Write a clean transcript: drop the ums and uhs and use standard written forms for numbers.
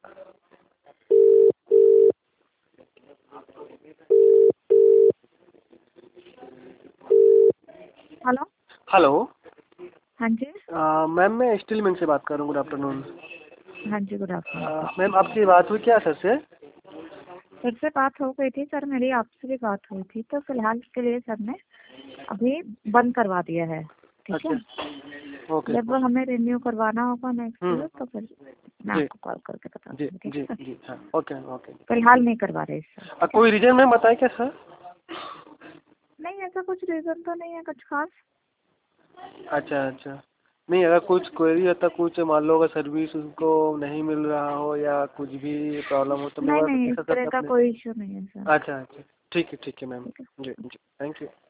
Hello. Hello. हाँ जी। Ma'am मैं steel mill से बात कर रहा हूँ। Good afternoon. हाँ जी, गुड आफ्टरनून। मैम आपकी बात हुई क्या सर से? सर से बात हो गई थी सर, मेरी आपसे भी बात हुई थी, तो फिलहाल के लिए सर ने अभी बंद करवा दिया है। ठीक है। अच्छा ओके। जब हमें रिन्यू करवाना होगा नेक्स्ट ईयर तो फिर मैं जी आपको कॉल करके बता जी दूँगी। ठीक जी है सर। जी हाँ ओके ओके। फिलहाल नहीं करवा रहे सर। कोई रीजन मैम बताए क्या सर? नहीं, ऐसा कुछ रीजन तो नहीं है कुछ खास। अच्छा अच्छा। नहीं, अगर कुछ क्वेरी होता, कुछ मान लो अगर सर्विस उनको नहीं मिल रहा हो या कुछ भी प्रॉब्लम हो तो मैं नहीं वो नहीं, इस पूछा तरह था का अपने। कोई इशू नहीं है सर। अच्छा अच्छा। ठीक है मैम। ठीक है। जी जी थैंक यू।